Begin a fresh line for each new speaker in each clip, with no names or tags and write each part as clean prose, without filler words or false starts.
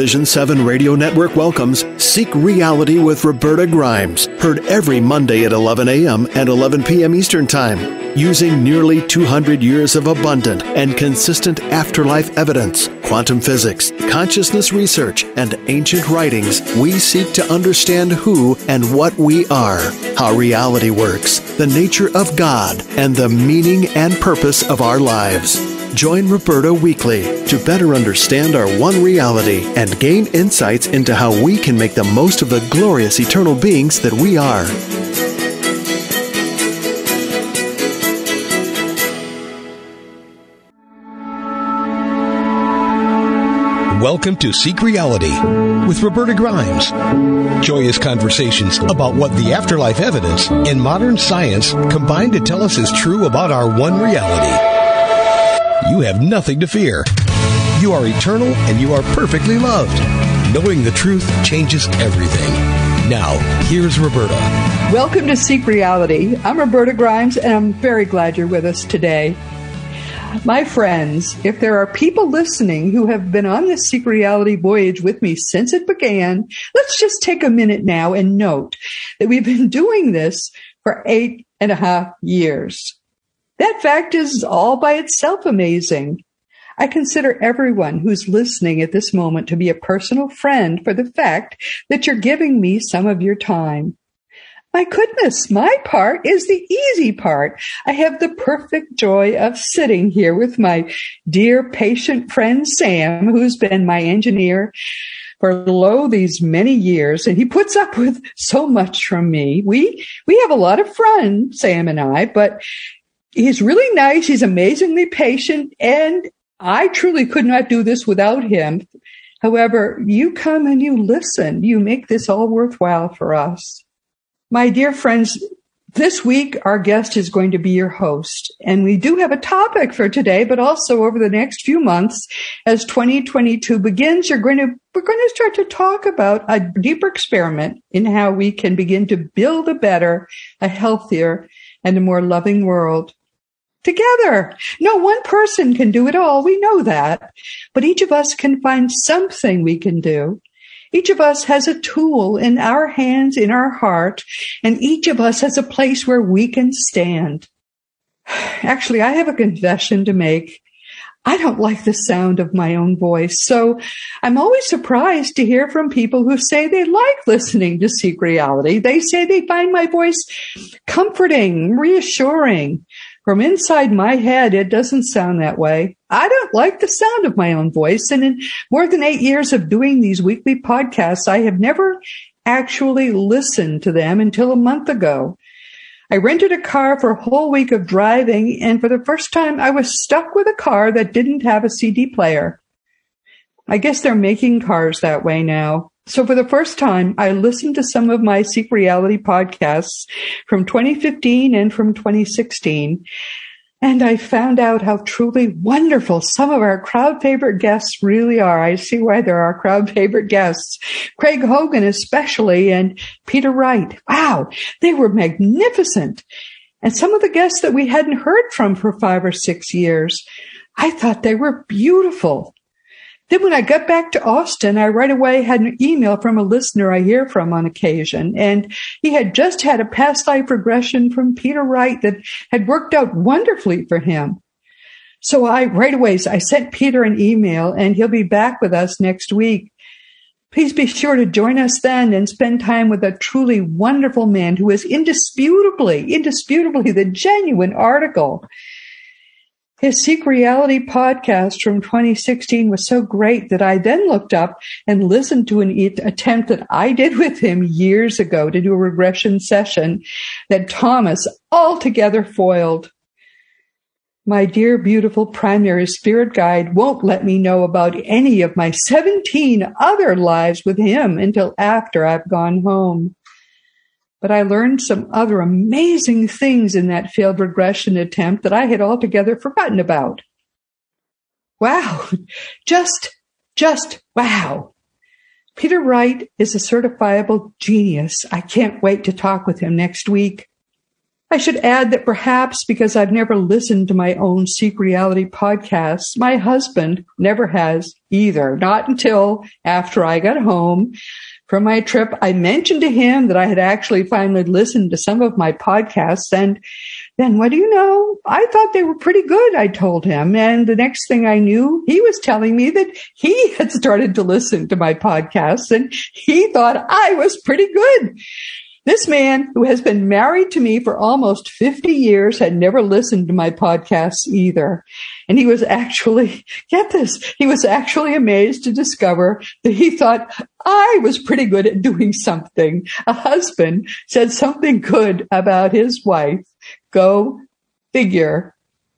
Vision 7 Radio Network welcomes Seek Reality with Roberta Grimes, heard every Monday at 11 a.m. and 11 p.m. Eastern Time. Using nearly 200 years of abundant and consistent afterlife evidence, quantum physics, consciousness research, and ancient writings, we seek to understand who and what we are, how reality works, the nature of God, and the meaning and purpose of our lives. Join Roberta weekly to better understand our one reality and gain insights into how we can make the most of the glorious eternal beings that we are.
Welcome to Seek Reality with Roberta Grimes. Joyous conversations about what the afterlife evidence and modern science combine to tell us is true about our one reality. You have nothing to fear. You are eternal and you are perfectly loved. Knowing the truth changes everything. Now, here's Roberta.
Welcome to Seek Reality. I'm Roberta Grimes, and I'm very glad you're with us today. My friends, if there are people listening who have been on this Seek Reality voyage with me since it began, let's just take a minute now and note that we've been doing this for 8.5 years. That fact is all by itself amazing. I consider everyone who's listening at this moment to be a personal friend for the fact that you're giving me some of your time. My goodness, my part is the easy part. I have the perfect joy of sitting here with my dear patient friend Sam, who's been my engineer for these many years, and he puts up with so much from me. We have a lot of fun, Sam and I, but he's really nice. He's amazingly patient, and I truly could not do this without him. However, you come and you listen. You make this all worthwhile for us. My dear friends, this week our guest is going to be your host, and we do have a topic for today, but also over the next few months, as 2022 begins, we're going to start to talk about a deeper experiment in how we can begin to build a better, a healthier, and a more loving world. Together. No one person can do it all. We know that. But each of us can find something we can do. Each of us has a tool in our hands, in our heart, and each of us has a place where we can stand. Actually, I have a confession to make. I don't like the sound of my own voice, so I'm always surprised to hear from people who say they like listening to Seek Reality. They say they find my voice comforting, reassuring. From inside my head, it doesn't sound that way. I don't like the sound of my own voice. And in more than 8 years of doing these weekly podcasts, I have never actually listened to them until a month ago. I rented a car for a whole week of driving, and for the first time, I was stuck with a car that didn't have a CD player. I guess they're making cars that way now. So for the first time, I listened to some of my Seek Reality podcasts from 2015 and from 2016, and I found out how truly wonderful some of our crowd favorite guests really are. I see why they're our crowd favorite guests. Craig Hogan especially, and Peter Wright. Wow, they were magnificent. And some of the guests that we hadn't heard from for 5 or 6 years, I thought they were beautiful. Then when I got back to Austin, I right away had an email from a listener I hear from on occasion, and he had just had a past life regression from Peter Wright that had worked out wonderfully for him. So I sent Peter an email, and he'll be back with us next week. Please be sure to join us then and spend time with a truly wonderful man who is indisputably the genuine article. His Seek Reality podcast from 2016 was so great that I then looked up and listened to an attempt that I did with him years ago to do a regression session that Thomas altogether foiled. My dear, beautiful primary spirit guide won't let me know about any of my 17 other lives with him until after I've gone home. But I learned some other amazing things in that failed regression attempt that I had altogether forgotten about. Wow. Just wow. Peter Wright is a certifiable genius. I can't wait to talk with him next week. I should add that perhaps because I've never listened to my own Seek Reality podcasts, my husband never has either. Not until after I got home from my trip, I mentioned to him that I had actually finally listened to some of my podcasts. And then what do you know? I thought they were pretty good, I told him. And the next thing I knew, he was telling me that he had started to listen to my podcasts and he thought I was pretty good. This man, who has been married to me for almost 50 years, had never listened to my podcasts either. And he was actually, get this, he was actually amazed to discover that he thought I was pretty good at doing something. A husband said something good about his wife. Go figure.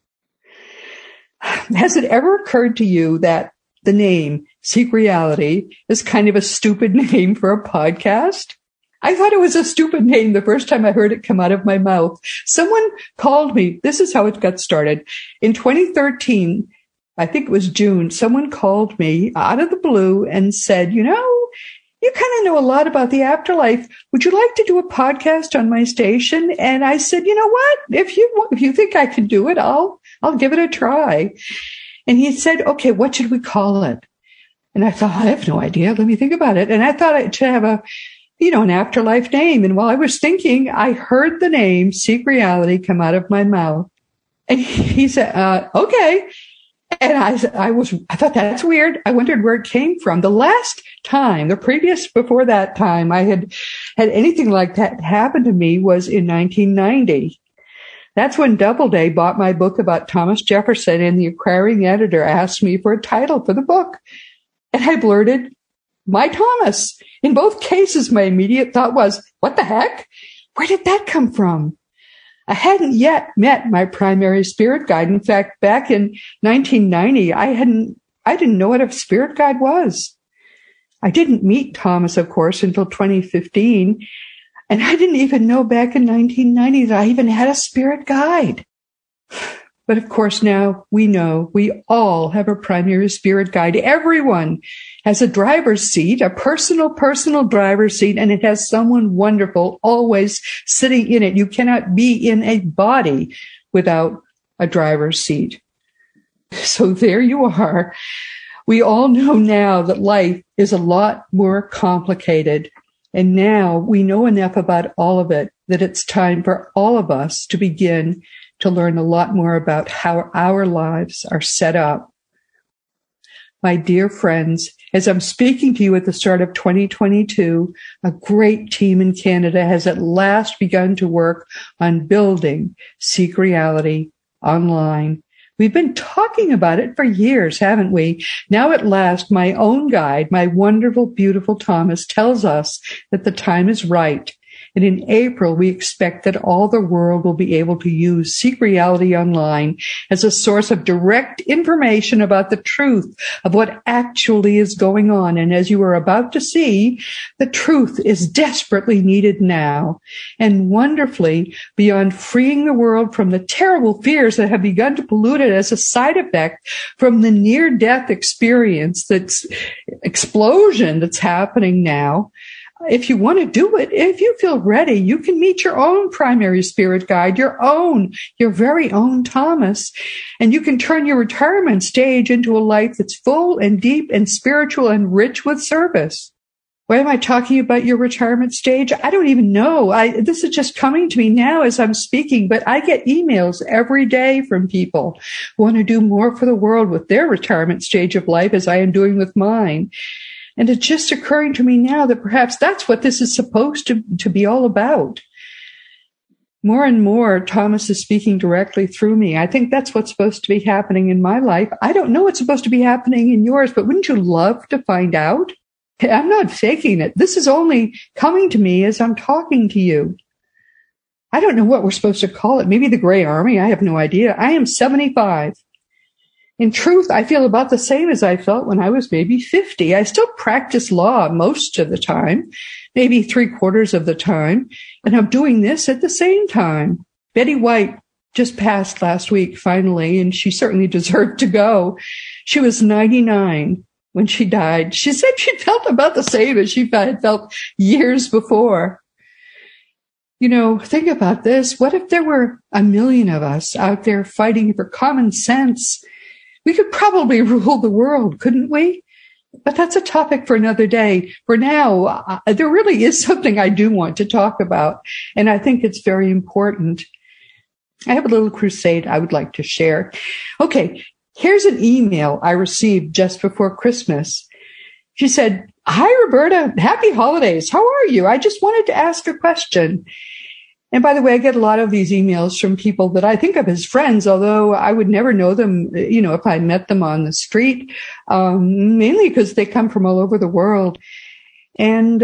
Has it ever occurred to you that the name Seek Reality is kind of a stupid name for a podcast? I thought it was a stupid name the first time I heard it come out of my mouth. Someone called me. This is how it got started. In 2013, I think it was June, someone called me out of the blue and said, you know, you kind of know a lot about the afterlife. Would you like to do a podcast on my station? And I said, you know what? If you think I can do it, I'll give it a try. And he said, okay, what should we call it? And I thought, I have no idea. Let me think about it. And I thought it should have an afterlife name. And while I was thinking, I heard the name Seek Reality come out of my mouth. And he said, okay. And I thought that's weird. I wondered where it came from. Before that time I had anything like that happen to me was in 1990. That's when Doubleday bought my book about Thomas Jefferson, and the acquiring editor asked me for a title for the book. And I blurted, My Thomas. In both cases, my immediate thought was, what the heck? Where did that come from? I hadn't yet met my primary spirit guide. In fact, back in 1990, I didn't know what a spirit guide was. I didn't meet Thomas, of course, until 2015. And I didn't even know back in 1990 that I even had a spirit guide. But of course, now we know we all have a primary spirit guide. Everyone has a driver's seat, a personal driver's seat, and it has someone wonderful always sitting in it. You cannot be in a body without a driver's seat. So there you are. We all know now that life is a lot more complicated. And now we know enough about all of it that it's time for all of us to begin to learn a lot more about how our lives are set up. My dear friends, as I'm speaking to you at the start of 2022, a great team in Canada has at last begun to work on building Seek Reality online. We've been talking about it for years, haven't we? Now at last, my own guide, my wonderful, beautiful Thomas, tells us that the time is right. And in April, we expect that all the world will be able to use Seek Reality Online as a source of direct information about the truth of what actually is going on. And as you are about to see, the truth is desperately needed now. And wonderfully, beyond freeing the world from the terrible fears that have begun to pollute it as a side effect from the near-death experience, that's explosion that's happening now, if you want to do it, if you feel ready, you can meet your own primary spirit guide, your very own Thomas, and you can turn your retirement stage into a life that's full and deep and spiritual and rich with service. Why am I talking about your retirement stage? I don't even know. This is just coming to me now as I'm speaking, but I get emails every day from people who want to do more for the world with their retirement stage of life as I am doing with mine. And it's just occurring to me now that perhaps that's what this is supposed to be all about. More and more, Thomas is speaking directly through me. I think that's what's supposed to be happening in my life. I don't know what's supposed to be happening in yours, but wouldn't you love to find out? I'm not faking it. This is only coming to me as I'm talking to you. I don't know what we're supposed to call it. Maybe the Gray Army. I have no idea. I am 75. In truth, I feel about the same as I felt when I was maybe 50. I still practice law most of the time, maybe 3/4 of the time, and I'm doing this at the same time. Betty White just passed last week, finally, and she certainly deserved to go. She was 99 when she died. She said she felt about the same as she had felt years before. Think about this. What if there were 1 million of us out there fighting for common sense? We could probably rule the world, couldn't we? But that's a topic for another day. For now, there really is something I do want to talk about, and I think it's very important. I have a little crusade I would like to share. Okay, here's an email I received just before Christmas. She said, "Hi, Roberta. Happy holidays. How are you? I just wanted to ask a question." And by the way, I get a lot of these emails from people that I think of as friends, although I would never know them, if I met them on the street, mainly because they come from all over the world. And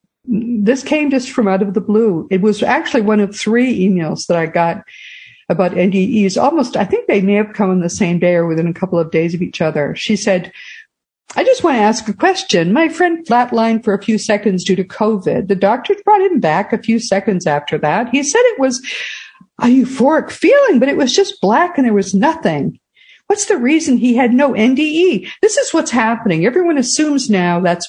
this came just from out of the blue. It was actually one of 3 emails that I got about NDEs. I think they may have come on the same day or within a couple of days of each other. She said, "I just want to ask a question. My friend flatlined for a few seconds due to COVID. The doctors brought him back a few seconds after that. He said it was a euphoric feeling, but it was just black and there was nothing. What's the reason he had no NDE?" This is what's happening. Everyone assumes now that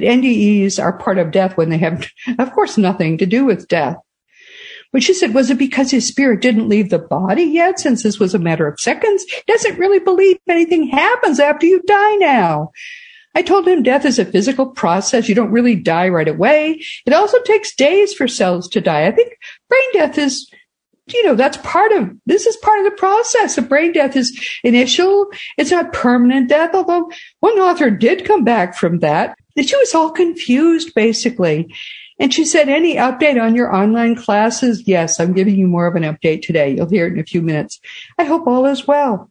NDEs are part of death when they have, of course, nothing to do with death. But she said, was it because his spirit didn't leave the body yet, since this was a matter of seconds? He doesn't really believe anything happens after you die now. I told him death is a physical process. You don't really die right away. It also takes days for cells to die. I think brain death is, this is part of the process. The brain death is initial. It's not permanent death, although one author did come back from that. She was all confused, basically. And she said, "Any update on your online classes?" "Yes, I'm giving you more of an update today. You'll hear it in a few minutes. I hope all is well."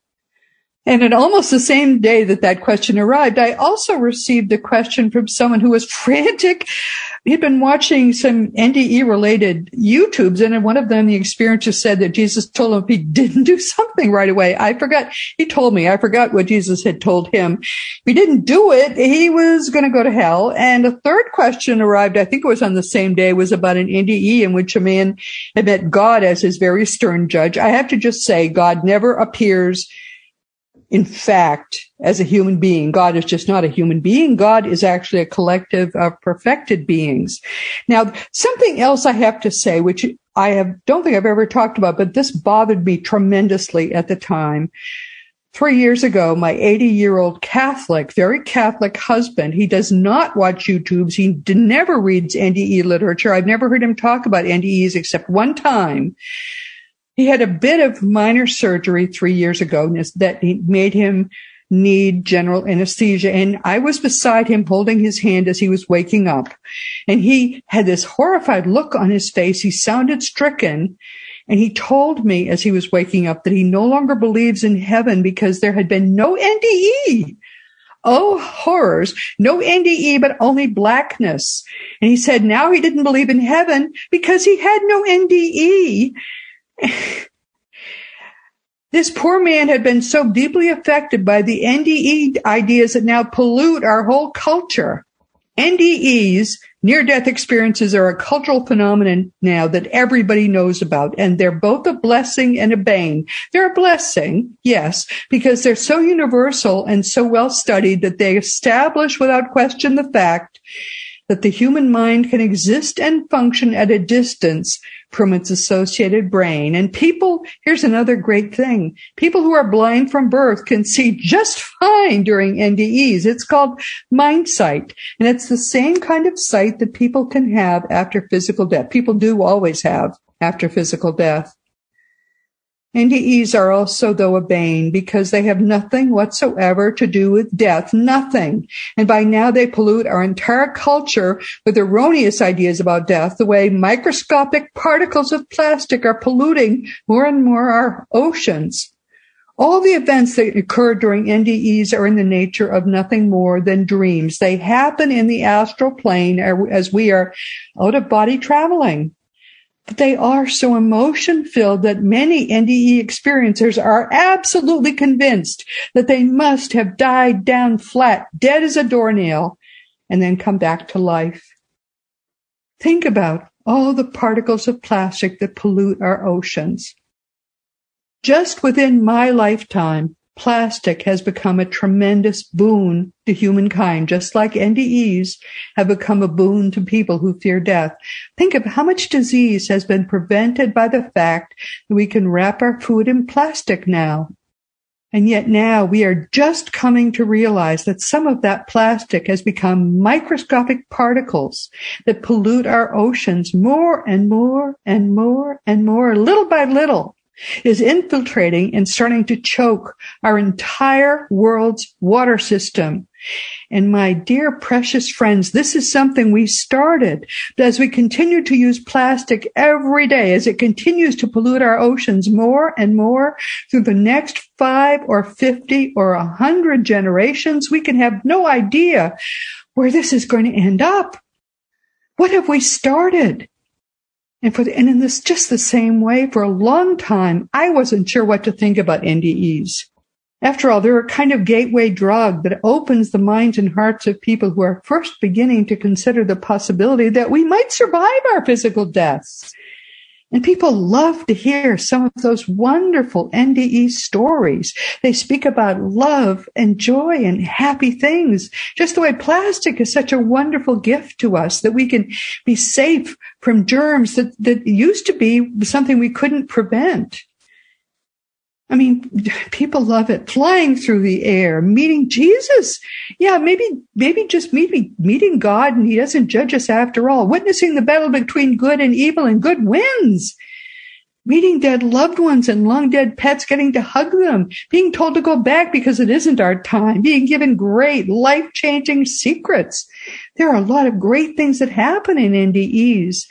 And at almost the same day that question arrived, I also received a question from someone who was frantic. He'd been watching some NDE-related YouTubes, and in one of them, the experiencer said that Jesus told him if he didn't do something right away. I forgot. He told me. I forgot what Jesus had told him. If he didn't do it, he was going to go to hell. And a third question arrived, I think it was on the same day, was about an NDE in which a man had met God as his very stern judge. I have to just say, God never appears in fact, as a human being. God is just not a human being. God is actually a collective of perfected beings. Now, something else I have to say, which don't think I've ever talked about, but this bothered me tremendously at the time. 3 years ago, my 80-year-old Catholic, very Catholic husband, he does not watch YouTubes. He never reads NDE literature. I've never heard him talk about NDEs except one time. He had a bit of minor surgery 3 years ago that made him need general anesthesia. And I was beside him holding his hand as he was waking up. And he had this horrified look on his face. He sounded stricken. And he told me as he was waking up that he no longer believes in heaven because there had been no NDE. Oh, horrors. No NDE, but only blackness. And he said now he didn't believe in heaven because he had no NDE. This poor man had been so deeply affected by the NDE ideas that now pollute our whole culture. NDEs, near-death experiences, are a cultural phenomenon now that everybody knows about, and they're both a blessing and a bane. They're a blessing, yes, because they're so universal and so well studied that they establish without question the fact that the human mind can exist and function at a distance from its associated brain. And here's another great thing. People who are blind from birth can see just fine during NDEs. It's called mind sight. And it's the same kind of sight that people can have after physical death. People do always have after physical death. NDEs are also, though, a bane because they have nothing whatsoever to do with death. Nothing. And by now they pollute our entire culture with erroneous ideas about death, the way microscopic particles of plastic are polluting more and more our oceans. All the events that occur during NDEs are in the nature of nothing more than dreams. They happen in the astral plane as we are out of body traveling. But they are so emotion-filled that many NDE experiencers are absolutely convinced that they must have died down flat, dead as a doornail, and then come back to life. Think about all the particles of plastic that pollute our oceans. Just within my lifetime, Plastic has become a tremendous boon to humankind, just like NDEs have become a boon to people who fear death. Think of how much disease has been prevented by the fact that we can wrap our food in plastic now. And yet now we are just coming to realize that some of that plastic has become microscopic particles that pollute our oceans more and more and more and more, little by little, is infiltrating and starting to choke our entire world's water system. And my dear precious friends, this is something we started. But as we continue to use plastic every day, as it continues to pollute our oceans more and more through the next 5 or 50 or 100 generations, we can have no idea where this is going to end up. What have we started? And in this just the same way, for a long time, I wasn't sure what to think about NDEs. After all, they're a kind of gateway drug that opens the minds and hearts of people who are first beginning to consider the possibility that we might survive our physical deaths. And people love to hear some of those wonderful NDE stories. They speak about love and joy and happy things, just the way plastic is such a wonderful gift to us, that we can be safe from germs that used to be something we couldn't prevent. I mean, people love it. Flying through the air, meeting Jesus. Yeah, maybe just meeting God, and he doesn't judge us after all. Witnessing the battle between good and evil, and good wins. Meeting dead loved ones and long dead pets, getting to hug them. Being told to go back because it isn't our time. Being given great life-changing secrets. There are a lot of great things that happen in NDEs.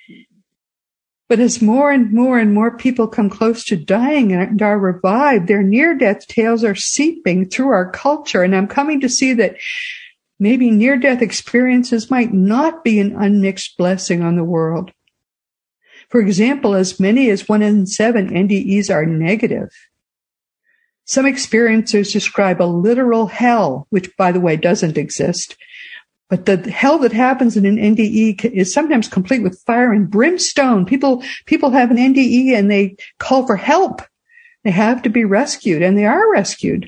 But as more and more and more people come close to dying and are revived, their near-death tales are seeping through our culture. And I'm coming to see that maybe near-death experiences might not be an unmixed blessing on the world. For example, as many as 1 in 7 NDEs are negative. Some experiencers describe a literal hell, which, by the way, doesn't exist. But the hell that happens in an NDE is sometimes complete with fire and brimstone. People have an NDE and they call for help. They have to be rescued, and they are rescued.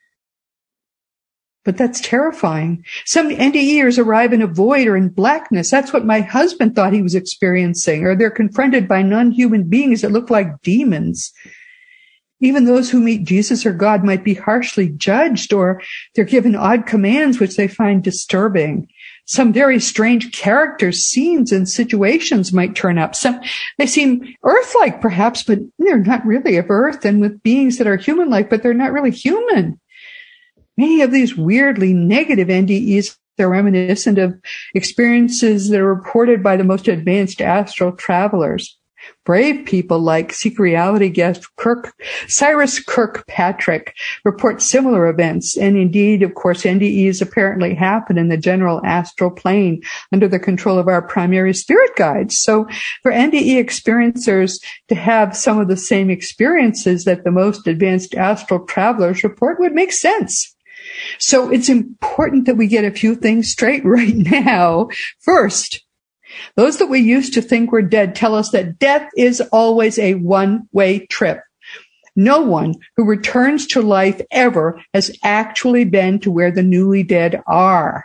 But that's terrifying. Some NDEers arrive in a void or in blackness. That's what my husband thought he was experiencing. Or they're confronted by non-human beings that look like demons. Even those who meet Jesus or God might be harshly judged, or they're given odd commands which they find disturbing. Some very strange characters, scenes, and situations might turn up. They seem Earth-like perhaps, but they're not really of Earth, and with beings that are human-like, but they're not really human. Many of these weirdly negative NDEs are reminiscent of experiences that are reported by the most advanced astral travelers. Brave people like Seek Reality guest Cyrus Kirkpatrick report similar events. And indeed, of course, NDEs apparently happen in the general astral plane under the control of our primary spirit guides. So for NDE experiencers to have some of the same experiences that the most advanced astral travelers report would make sense. So it's important that we get a few things straight right now. First, those that we used to think were dead tell us that death is always a one-way trip. No one who returns to life ever has actually been to where the newly dead are.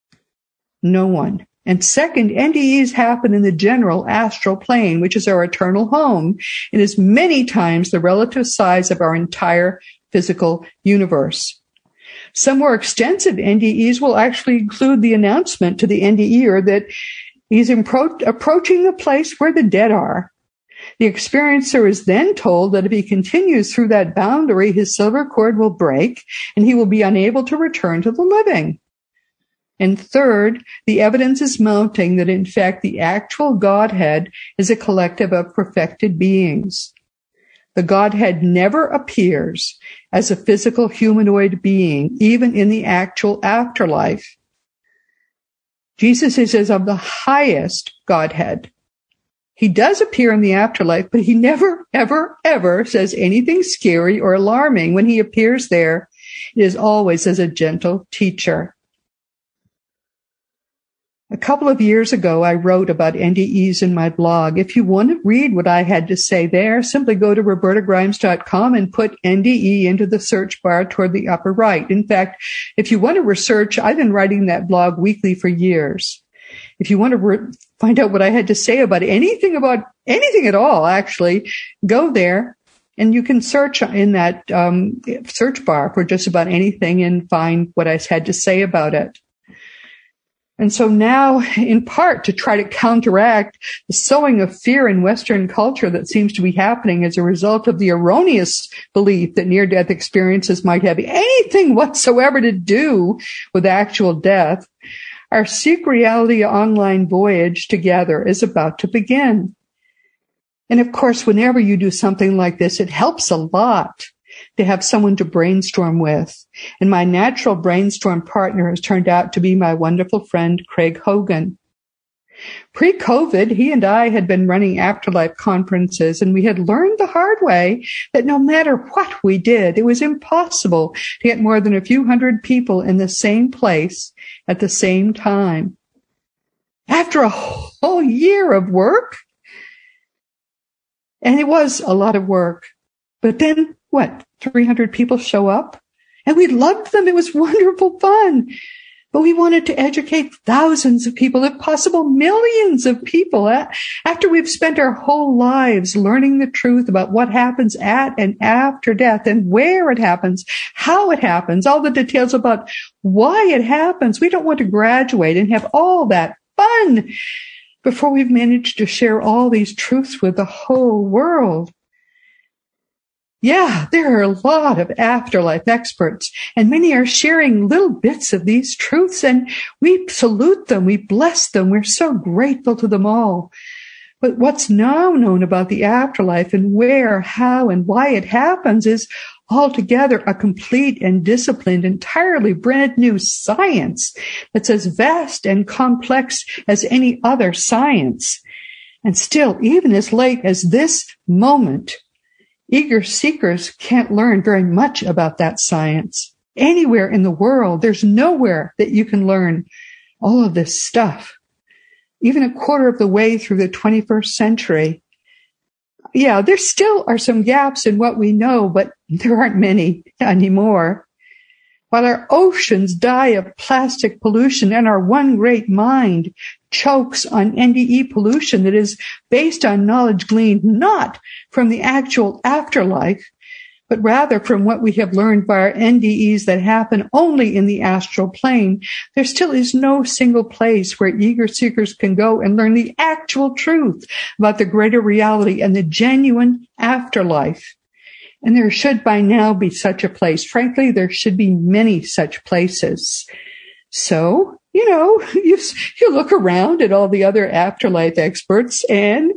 No one. And second, NDEs happen in the general astral plane, which is our eternal home, and is many times the relative size of our entire physical universe. Some more extensive NDEs will actually include the announcement to the NDEer that he's approaching the place where the dead are. The experiencer is then told that if he continues through that boundary, his silver cord will break and he will be unable to return to the living. And third, the evidence is mounting that in fact the actual Godhead is a collective of perfected beings. The Godhead never appears as a physical humanoid being, even in the actual afterlife. Jesus is of the highest Godhead. He does appear in the afterlife, but he never, ever, ever says anything scary or alarming. When he appears there, it is always as a gentle teacher. A couple of years ago, I wrote about NDEs in my blog. If you want to read what I had to say there, simply go to robertagrimes.com and put NDE into the search bar toward the upper right. In fact, if you want to research, I've been writing that blog weekly for years. If you want to find out what I had to say about anything at all, actually, go there and you can search in that search bar for just about anything and find what I had to say about it. And so now, in part, to try to counteract the sowing of fear in Western culture that seems to be happening as a result of the erroneous belief that near-death experiences might have anything whatsoever to do with actual death, our Seek Reality online voyage together is about to begin. And of course, whenever you do something like this, it helps a lot to have someone to brainstorm with. And my natural brainstorm partner has turned out to be my wonderful friend, Craig Hogan. Pre-COVID, he and I had been running afterlife conferences, and we had learned the hard way that no matter what we did, it was impossible to get more than a few hundred people in the same place at the same time. After a whole year of work, and it was a lot of work, but then 300 people show up? And we loved them. It was wonderful fun. But we wanted to educate thousands of people, if possible, millions of people. After we've spent our whole lives learning the truth about what happens at and after death and where it happens, how it happens, all the details about why it happens, we don't want to graduate and have all that fun before we've managed to share all these truths with the whole world. Yeah, there are a lot of afterlife experts, and many are sharing little bits of these truths, and we salute them, we bless them, we're so grateful to them all. But what's now known about the afterlife and where, how, and why it happens is altogether a complete and disciplined, entirely brand new science that's as vast and complex as any other science. And still, even as late as this moment, eager seekers can't learn very much about that science. Anywhere in the world, there's nowhere that you can learn all of this stuff. Even a quarter of the way through the 21st century. Yeah, there still are some gaps in what we know, but there aren't many anymore. While our oceans die of plastic pollution and our one great mind chokes on NDE pollution that is based on knowledge gleaned not from the actual afterlife, but rather from what we have learned by our NDEs that happen only in the astral plane, there still is no single place where eager seekers can go and learn the actual truth about the greater reality and the genuine afterlife. And there should by now be such a place. Frankly, there should be many such places. So, you look around at all the other afterlife experts, and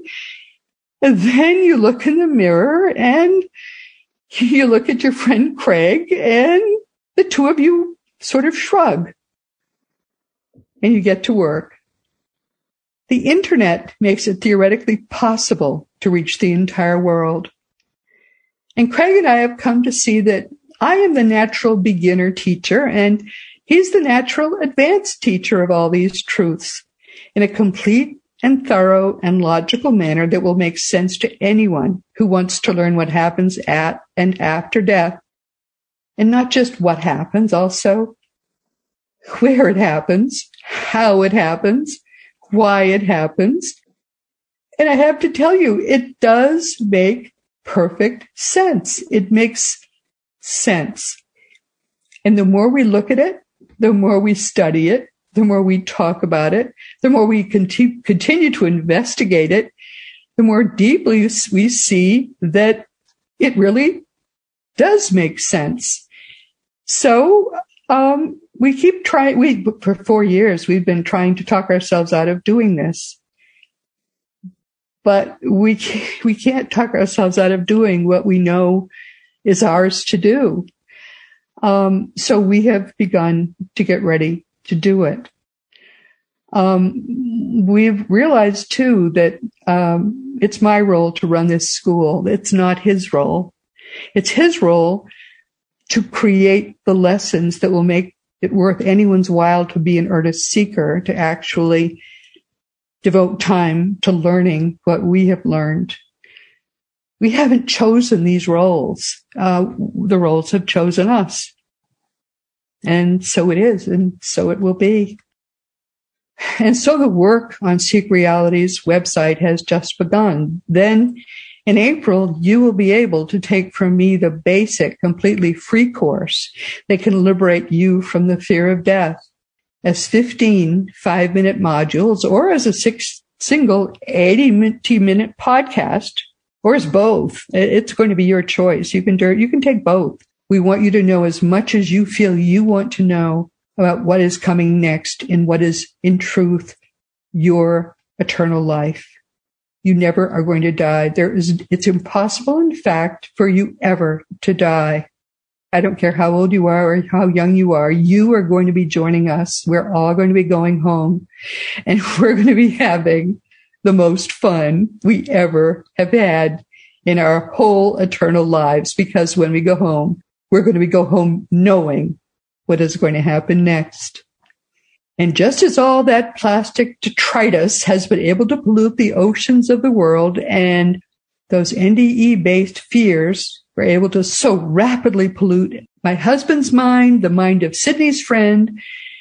then you look in the mirror and you look at your friend Craig, and the two of you sort of shrug and you get to work. The internet makes it theoretically possible to reach the entire world. And Craig and I have come to see that I am the natural beginner teacher, and he's the natural advanced teacher of all these truths in a complete and thorough and logical manner that will make sense to anyone who wants to learn what happens at and after death. And not just what happens, also where it happens, how it happens, why it happens. And I have to tell you, it does make perfect sense. It makes sense. And the more we look at it, the more we study it, the more we talk about it, the more we continue to investigate it, the more deeply we see that it really does make sense. So, we keep trying, for 4 years, we've been trying to talk ourselves out of doing this. But we can't talk ourselves out of doing what we know is ours to do. So we have begun to get ready to do it. We've realized too that, it's my role to run this school. It's not his role. It's his role to create the lessons that will make it worth anyone's while to be an earnest seeker, to actually devote time to learning what we have learned. We haven't chosen these roles. The roles have chosen us. And so it is, and so it will be. And so the work on Seek Reality's website has just begun. Then in April, you will be able to take from me the basic, completely free course that can liberate you from the fear of death as 15 5-minute modules, or as a single 80-minute podcast, or as both. It's going to be your choice. You can take both. We want you to know as much as you feel you want to know about what is coming next and what is, in truth, your eternal life. You never are going to die. It's impossible, in fact, for you ever to die. I don't care how old you are or how young you are. You are going to be joining us. We're all going to be going home, and we're going to be having the most fun we ever have had in our whole eternal lives, because when we go home, we're going to go home knowing what is going to happen next. And just as all that plastic detritus has been able to pollute the oceans of the world, and those NDE-based fears were able to so rapidly pollute my husband's mind, the mind of Sydney's friend,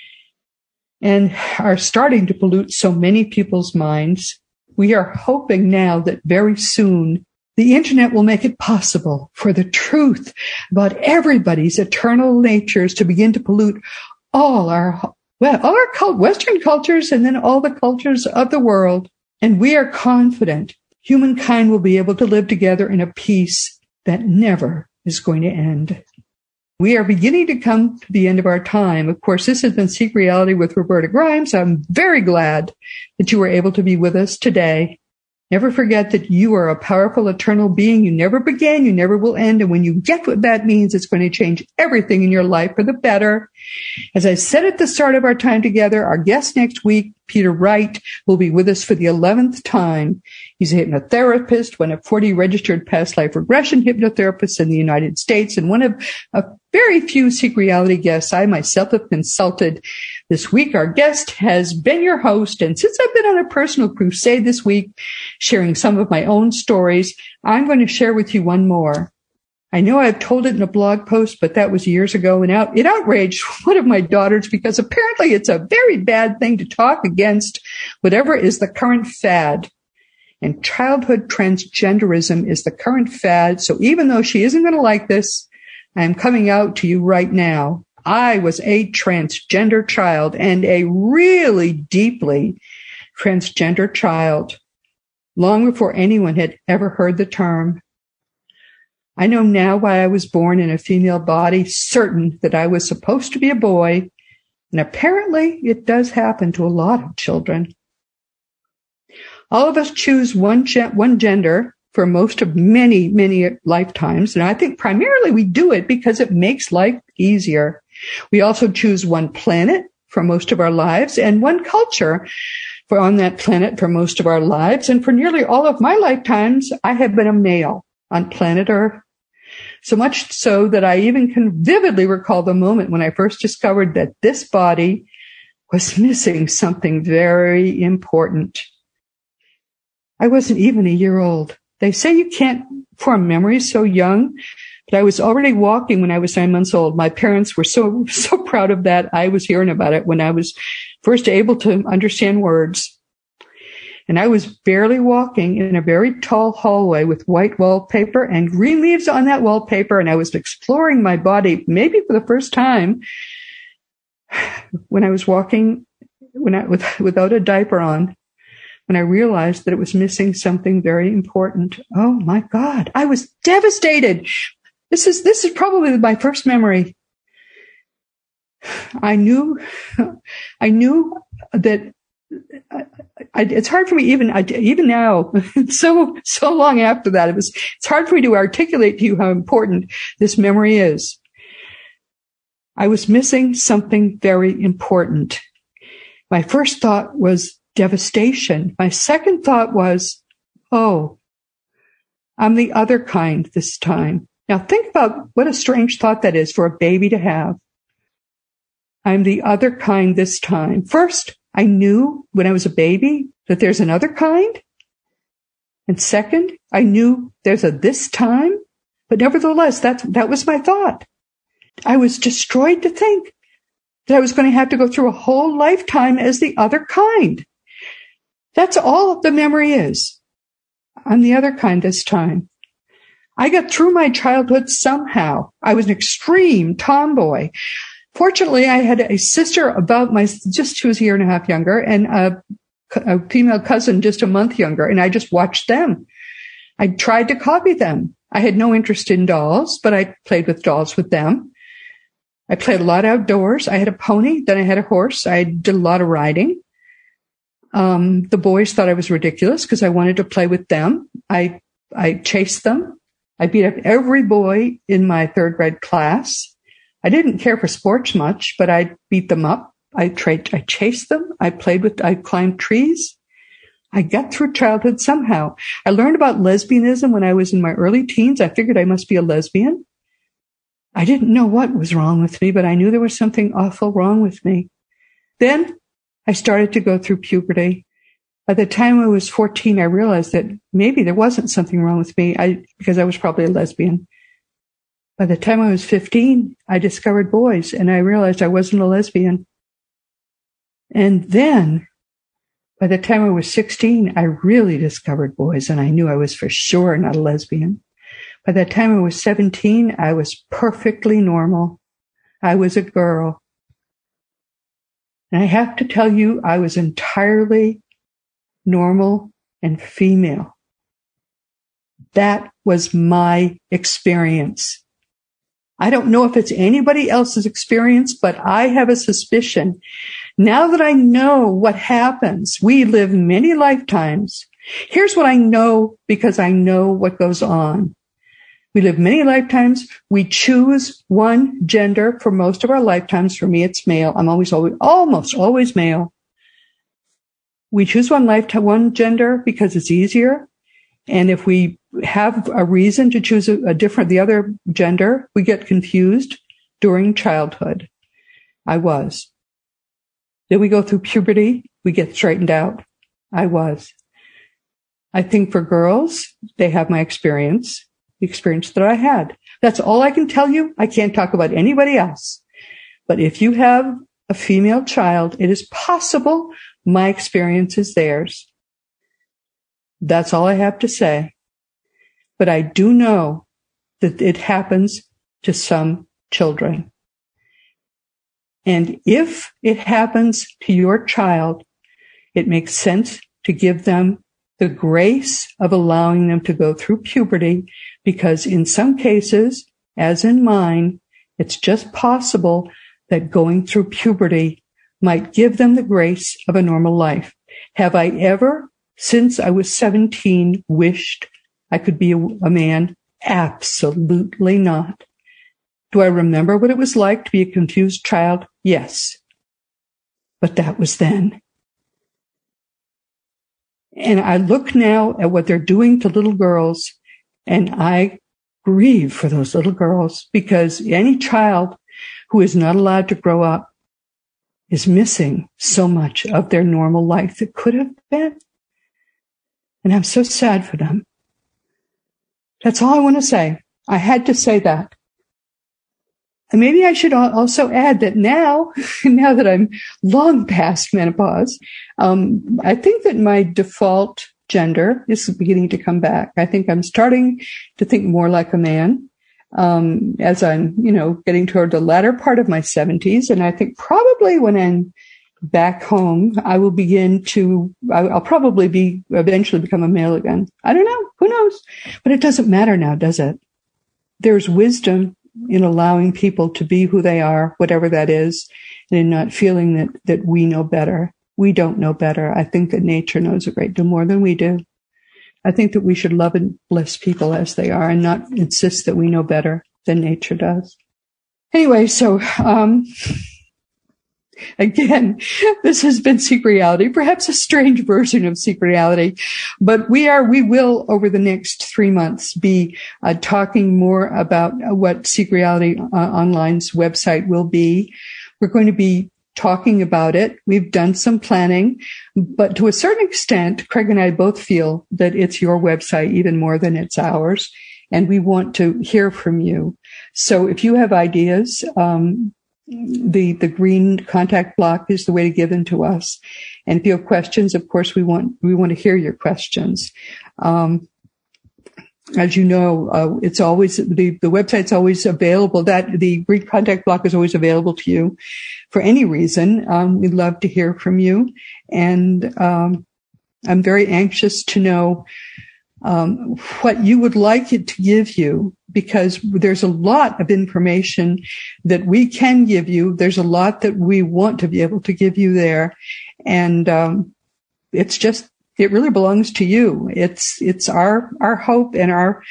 and are starting to pollute so many people's minds, we are hoping now that very soon the internet will make it possible for the truth about everybody's eternal natures to begin to pollute all our Western cultures, and then all the cultures of the world. And we are confident humankind will be able to live together in a peace that never is going to end. We are beginning to come to the end of our time. Of course, this has been Seek Reality with Roberta Grimes. I'm very glad that you were able to be with us today. Never forget that you are a powerful, eternal being. You never began, you never will end. And when you get what that means, it's going to change everything in your life for the better. As I said at the start of our time together, our guest next week, Peter Wright, will be with us for the 11th time. He's a hypnotherapist, one of 40 registered past life regression hypnotherapists in the United States, and one of a very few Seek Reality guests I myself have consulted. This week, our guest has been your host, and since I've been on a personal crusade this week, sharing some of my own stories, I'm going to share with you one more. I know I've told it in a blog post, but that was years ago, and it outraged one of my daughters because apparently it's a very bad thing to talk against whatever is the current fad. And childhood transgenderism is the current fad. So even though she isn't going to like this, I'm coming out to you right now. I was a transgender child, and a really deeply transgender child, long before anyone had ever heard the term. I know now why I was born in a female body, certain that I was supposed to be a boy, and apparently it does happen to a lot of children. All of us choose one gender for most of many lifetimes, and I think primarily we do it because it makes life easier. We also choose one planet for most of our lives and one culture on that planet for most of our lives. And for nearly all of my lifetimes, I have been a male on planet Earth. So much so that I even can vividly recall the moment when I first discovered that this body was missing something very important. I wasn't even a year old. They say you can't form memories so young, but I was already walking when I was 9 months old. My parents were so proud of that. I was hearing about it when I was first able to understand words. And I was barely walking in a very tall hallway with white wallpaper and green leaves on that wallpaper. And I was exploring my body, maybe for the first time, when I was walking without a diaper on, when I realized that it was missing something very important. Oh my God, I was devastated. This is probably my first memory. I knew that it's hard for me even now, so long after that, it's hard for me to articulate to you how important this memory is. I was missing something very important. My first thought was devastation. My second thought was, oh, I'm the other kind this time. Now think about what a strange thought that is for a baby to have. I'm the other kind this time. First, I knew when I was a baby that there's another kind. And second, I knew there's a this time. But nevertheless, that was my thought. I was destroyed to think that I was going to have to go through a whole lifetime as the other kind. That's all the memory is. I'm the other kind this time. I got through my childhood somehow. I was an extreme tomboy. Fortunately, I had a sister she was a year and a half younger, and a female cousin just a month younger, and I just watched them. I tried to copy them. I had no interest in dolls, but I played with dolls with them. I played a lot outdoors. I had a pony, then I had a horse. I did a lot of riding. The boys thought I was ridiculous because I wanted to play with them. I chased them. I beat up every boy in my third grade class. I didn't care for sports much, but I beat them up. I chased them. I climbed trees. I got through childhood somehow. I learned about lesbianism when I was in my early teens. I figured I must be a lesbian. I didn't know what was wrong with me, but I knew there was something awful wrong with me. Then I started to go through puberty. By the time I was 14, I realized that maybe there wasn't something wrong with me because I was probably a lesbian. By the time I was 15, I discovered boys, and I realized I wasn't a lesbian. And then, by the time I was 16, I really discovered boys, and I knew I was for sure not a lesbian. By the time I was 17, I was perfectly normal. I was a girl. And I have to tell you, I was entirely normal and female. That was my experience. I don't know if it's anybody else's experience, but I have a suspicion. Now that I know what happens, we live many lifetimes. Here's what I know because I know what goes on. We live many lifetimes. We choose one gender for most of our lifetimes. For me, it's male. I'm almost always male. We choose one gender because it's easier. And if we have a reason to choose the other gender, we get confused during childhood. I was. Then we go through puberty. We get straightened out. I was. I think for girls, they have my experience. The experience that I had. That's all I can tell you. I can't talk about anybody else. But if you have a female child, it is possible my experience is theirs. That's all I have to say. But I do know that it happens to some children. And if it happens to your child, it makes sense to give them the grace of allowing them to go through puberty, because in some cases, as in mine, it's just possible that going through puberty might give them the grace of a normal life. Have I ever, since I was 17, wished I could be a man? Absolutely not. Do I remember what it was like to be a confused child? Yes. But that was then. And I look now at what they're doing to little girls, and I grieve for those little girls, because any child who is not allowed to grow up is missing so much of their normal life that could have been. And I'm so sad for them. That's all I want to say. I had to say that. And maybe I should also add that now that I'm long past menopause, I think that my default gender is beginning to come back. I think I'm starting to think more like a man, as I'm, getting toward the latter part of my 70s. And I think probably when I'm back home, I'll probably eventually become a male again. I don't know. Who knows? But it doesn't matter now, does it? There's wisdom in allowing people to be who they are, whatever that is, and in not feeling that we know better. We don't know better. I think that nature knows a great deal more than we do. I think that we should love and bless people as they are and not insist that we know better than nature does. Anyway, so, again, this has been Seek Reality, perhaps a strange version of Seek Reality, but we will over the next 3 months be talking more about what Seek Reality Online's website will be. We're going to be talking about it. We've done some planning, but to a certain extent, Craig and I both feel that it's your website even more than it's ours. And we want to hear from you. So if you have ideas, the green contact block is the way to give them to us. And if you have questions, of course, we want to hear your questions. As you know, it's always, the website's always available. That the green contact block is always available to you for any reason. We'd love to hear from you. And, I'm very anxious to know, what you would like it to give you, because there's a lot of information that we can give you. There's a lot that we want to be able to give you there. And, it really belongs to you. It's our hope and our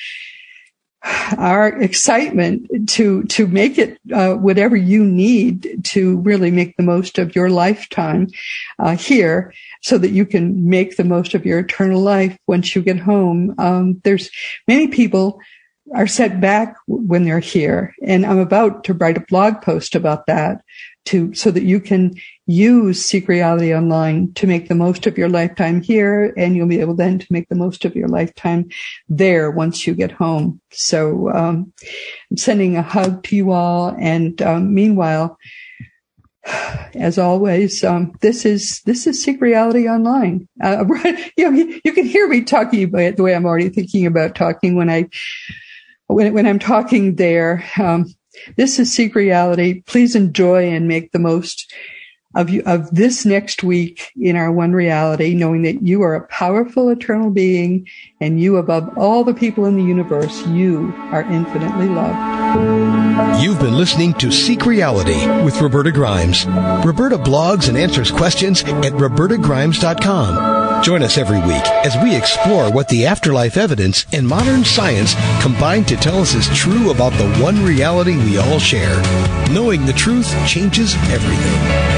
excitement to make it, whatever you need to really make the most of your lifetime, here, so that you can make the most of your eternal life once you get home. There's many people are set back when they're here, and I'm about to write a blog post about that so that you can use Seek Reality Online to make the most of your lifetime here, and you'll be able then to make the most of your lifetime there once you get home. So, I'm sending a hug to you all. And, meanwhile, as always, this is Seek Reality Online. You can hear me talking about the way I'm already thinking about talking when I'm talking there. This is Seek Reality. Please enjoy and make the most of this next week in our one reality, knowing that you are a powerful eternal being, and you, above all the people in the universe, you are infinitely loved.
You've been listening to Seek Reality with Roberta Grimes. Roberta blogs and answers questions at robertagrimes.com. Join us every week as we explore what the afterlife evidence and modern science combine to tell us is true about the one reality we all share. Knowing the truth changes everything.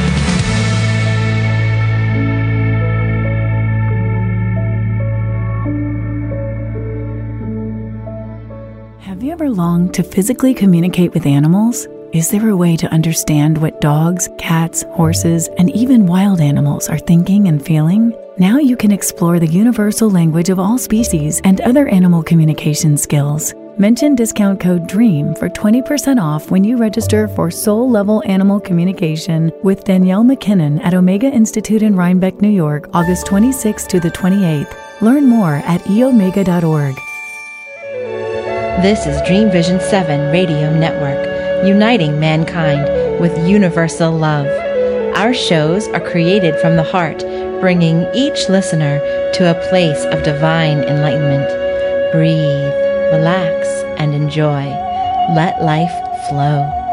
Have you ever longed to physically communicate with animals? Is there a way to understand what dogs, cats, horses, and even wild animals are thinking and feeling? Now you can explore the universal language of all species and other animal communication skills. Mention discount code DREAM for 20% off when you register for Soul Level Animal Communication with Danielle McKinnon at Omega Institute in Rhinebeck, New York, August 26th to the 28th. Learn more at eomega.org.
This is Dream Vision 7 Radio Network, uniting mankind with universal love. Our shows are created from the heart, bringing each listener to a place of divine enlightenment. Breathe, relax, and enjoy. Let life flow.